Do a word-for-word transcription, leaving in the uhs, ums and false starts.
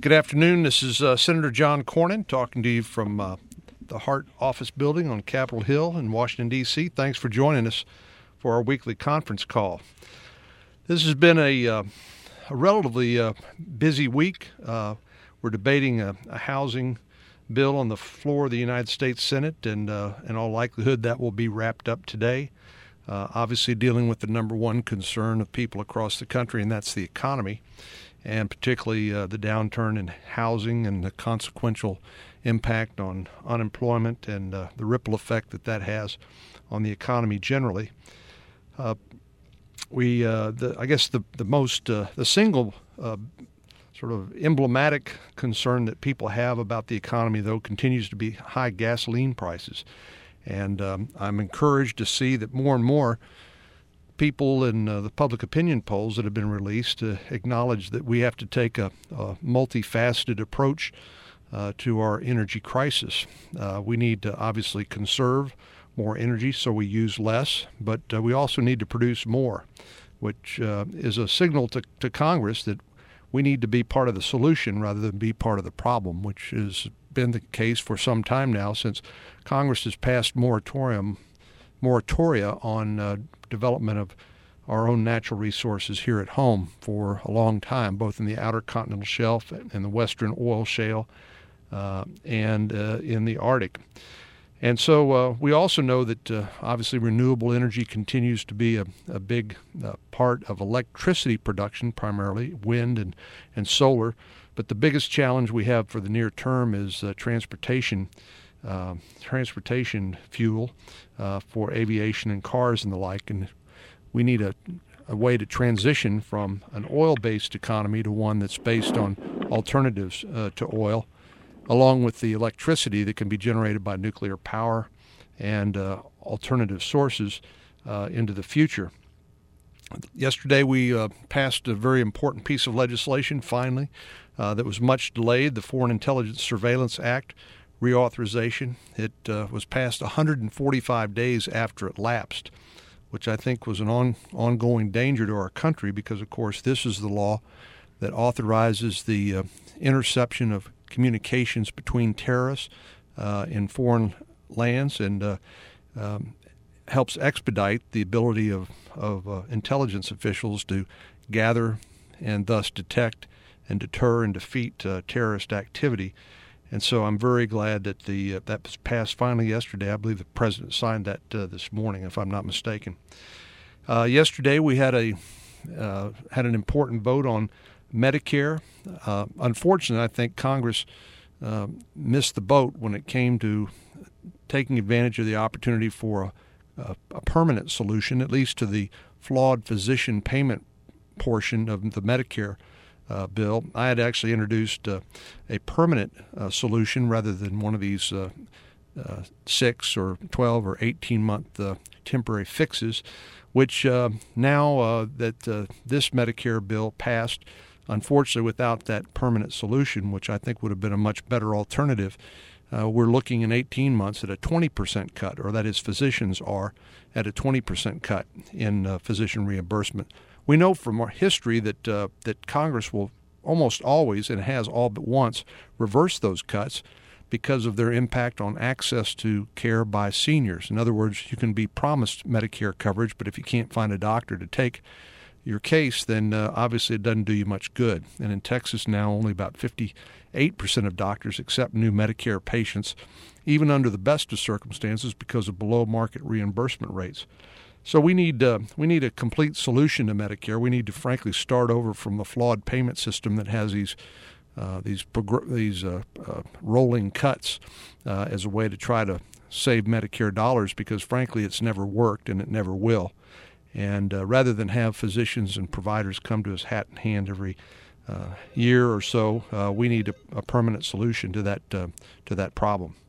Good afternoon. This is uh, Senator John Cornyn talking to you from uh, the Hart Office Building on Capitol Hill in Washington, D C Thanks for joining us for our weekly conference call. This has been a, uh, a relatively uh, busy week. Uh, we're debating a, a housing bill on the floor of the United States Senate, and uh, in all likelihood that will be wrapped up today. Uh, obviously dealing with the number one concern of people across the country, and that's the economy, and particularly uh, the downturn in housing and the consequential impact on unemployment and uh, the ripple effect that that has on the economy generally. Uh, we, uh, the, I guess, the the most uh, the single uh, sort of emblematic concern that people have about the economy, though, continues to be high gasoline prices. And um, I'm encouraged to see that more and more people in uh, the public opinion polls that have been released uh, acknowledge that we have to take a, a multifaceted approach uh, to our energy crisis. Uh, we need to obviously conserve more energy so we use less, but uh, we also need to produce more, which uh, is a signal to, to Congress that we need to be part of the solution rather than be part of the problem, which has been the case for some time now since Congress has passed moratorium, moratoria on uh, development of our own natural resources here at home for a long time, both in the outer continental shelf and the western oil shale uh, and uh, in the Arctic. And so uh, we also know that uh, obviously renewable energy continues to be a, a big uh, part of electricity production, primarily wind and, and solar. But the biggest challenge we have for the near term is uh, transportation, uh, transportation fuel uh, for aviation and cars and the like. And we need a, a way to transition from an oil-based economy to one that's based on alternatives uh, to oil, along with the electricity that can be generated by nuclear power and uh, alternative sources uh, into the future. Yesterday we uh, passed a very important piece of legislation, finally, uh, that was much delayed, the Foreign Intelligence Surveillance Act reauthorization. It uh, was passed one hundred forty-five days after it lapsed, which I think was an on, ongoing danger to our country because, of course, this is the law that authorizes the uh, interception of communications between terrorists uh, in foreign lands and uh, um, helps expedite the ability of, of uh, intelligence officials to gather and thus detect and deter and defeat uh, terrorist activity. And so I'm very glad that the uh, that was passed finally yesterday. I believe the president signed that uh, this morning, if I'm not mistaken. Uh, yesterday we had a uh, had an important vote on Medicare. Uh, unfortunately, I think Congress uh, missed the boat when it came to taking advantage of the opportunity for a, a, a permanent solution, at least to the flawed physician payment portion of the Medicare uh, bill. I had actually introduced uh, a permanent uh, solution rather than one of these uh, uh, six or twelve or eighteen month uh, temporary fixes, which uh, now uh, that uh, this Medicare bill passed, unfortunately, without that permanent solution, which I think would have been a much better alternative, uh, we're looking in eighteen months at a twenty percent cut, or that is physicians are at a twenty percent cut in uh, physician reimbursement. We know from our history that uh, that Congress will almost always, and has all but once, reverse those cuts because of their impact on access to care by seniors. In other words, you can be promised Medicare coverage, but if you can't find a doctor to take your case, then uh, obviously it doesn't do you much good. And in Texas now, only about fifty-eight percent of doctors accept new Medicare patients, even under the best of circumstances because of below-market reimbursement rates. So we need uh, we need a complete solution to Medicare. We need to, frankly, start over from the flawed payment system that has these uh, these progr- these uh, uh, rolling cuts uh, as a way to try to save Medicare dollars because, frankly, it's never worked and it never will. And uh, rather than have physicians and providers come to us hat in hand every uh, year or so, uh, we need a, a permanent solution to that uh, to that problem.